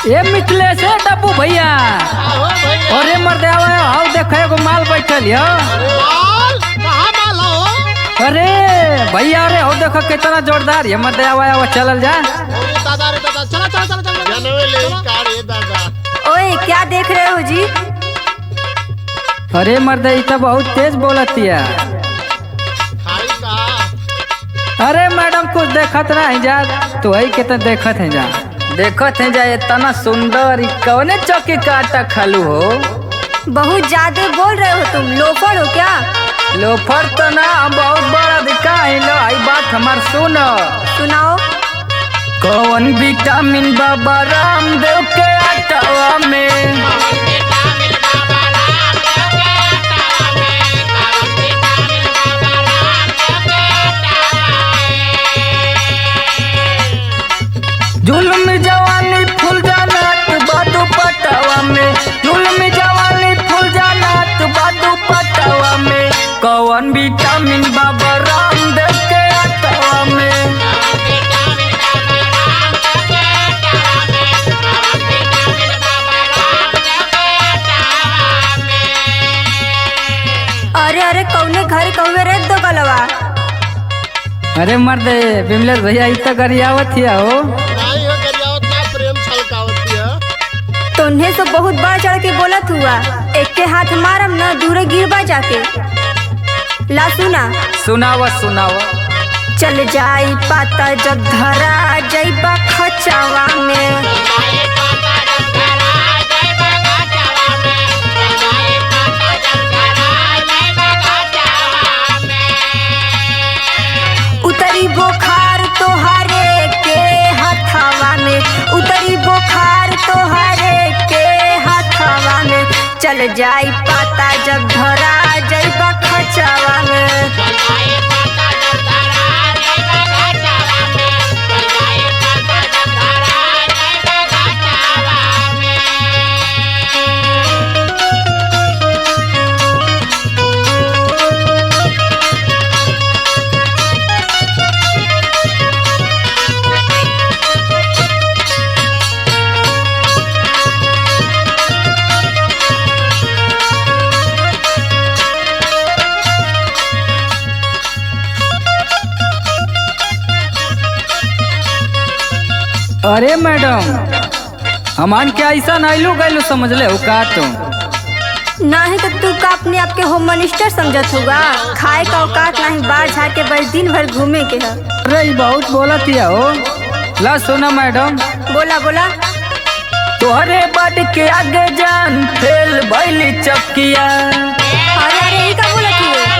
ये मिथिलेश है डब्बू भैया। अरे मर्दे आओ देखो एगो माल बैठल है। अरे भैया अरे हो देखो कितना जोरदार है मर्दे आओ चलल जा। ओए क्या देख रहे हो जी? अरे मर्दे तो बहुत तेज बोलती है। अरे मैडम कुछ देखत नहीं जा तो वही कितना देखत है जा। देखत है जा इतना सुंदर कौने चौकी का आटा खालू हो। बहुत ज्यादा बोल रहे हो तुम, लोफर हो क्या? लोफर तो ना बहुत बड़ा दिखा है। लो आई बात हमार सुनो। सुनाओ। कौन विटामिन बाबा रामदेव के आटावा में। जुल्म जवानी फूल जानात बादू पटावा में। जुल्म जवानी फूल जानात बादू पटावा में। कौन विटामिन बाबा रामदेव के आटावा में। अरे अरे कौने घर कौवे रे दो गलवा। अरे मर्दे बिमलेश भैया इतना गरियावत हिया हो। तुन्हे तो बहुत बढ़ चढ़ के बोलत हुआ। एक के हाथ मारम ना दूर गिरबा जाके। ला सुना। सुनावा सुनावा। चल जाई पाता जब धरा जाइबा खचावा में। उतरी बुखार तोहरे के हथवा में। उतरी बुखार तोहरे के हथवा में। चल जाई पाता जब धरा जाइबा खचावा में। अरे मैडम हमान क्या ऐसा नाइलू गैलू समझ ले हो का तुम। नहीं तो तू का अपने आप के होम मिनिस्टर समझत होगा। खाए का औकात नहीं, बाहर झाड़ के बस दिन भर घूमे के है। अरे बहुत बोलत हिया हो। ला सुना मैडम। बोला बोला। तोहरे बड के आगे जान फेल भइली चकिया। अरे अरे यही का बोलत ही हो?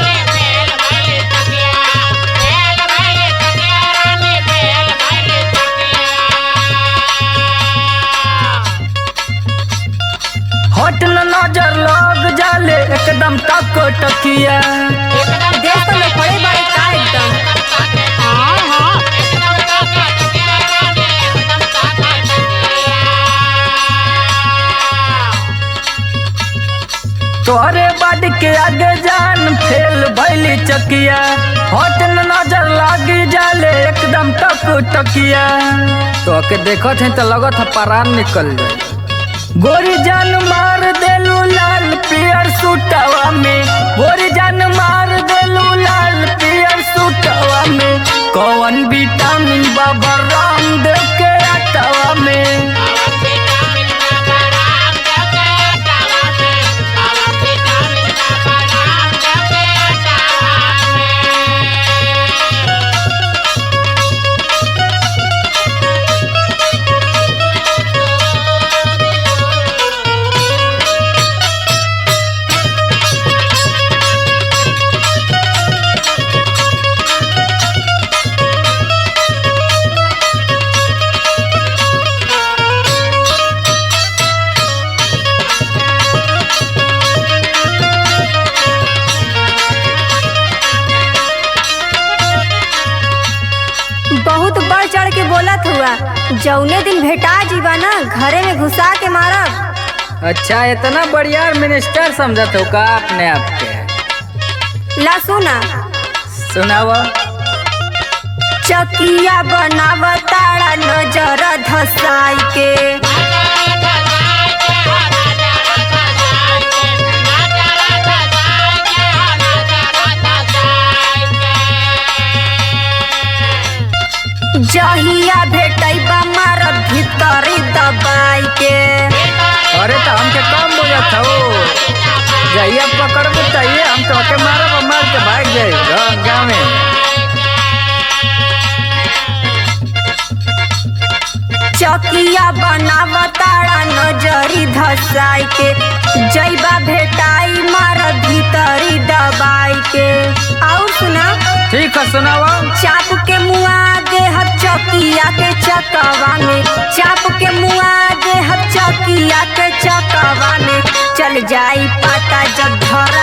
हट न नजर लग जाले एकदम तक टकिया। देख तो मैं बड़े बड़े का एकदम। तोहरे बड के आगे जान फेल भइली चकिया। हट न नजर लागी जाले एकदम तक टकिया। तो के देखत है तो लगत है परान निकल जाए। गोरी जान मार देलू लाल पियर सूटवा में। गोरी जान मार देलू लाल पियर सूटवा में। कौन विटामिन बाबा रामदेव के आटावा में। बहुत बढ़ चढ़ के बोलत हुआ। जौने दिन भेटा जीवा ना घरे में घुसा के मारब। अच्छा इतना बढ़िया मिनिस्टर समझत हो का अपने आप के। ला सुना। सुनावा। चकिया बनावताड़ा नजर धसाई के। जइया पकड़बू तइये हम तोके मारब, मार के भाग जाए गाँव में। चकिया बनावताड़ा नजरी धसाई के, जइबा भेटाई मार भीतरी दबाई के। और सुना, ठीक है सुनावा। चाप के मुआ दे हब चकिया के चकवा में, चाप के मुआ दे हब चकिया के चकवा में। चल जाई पाता जब धर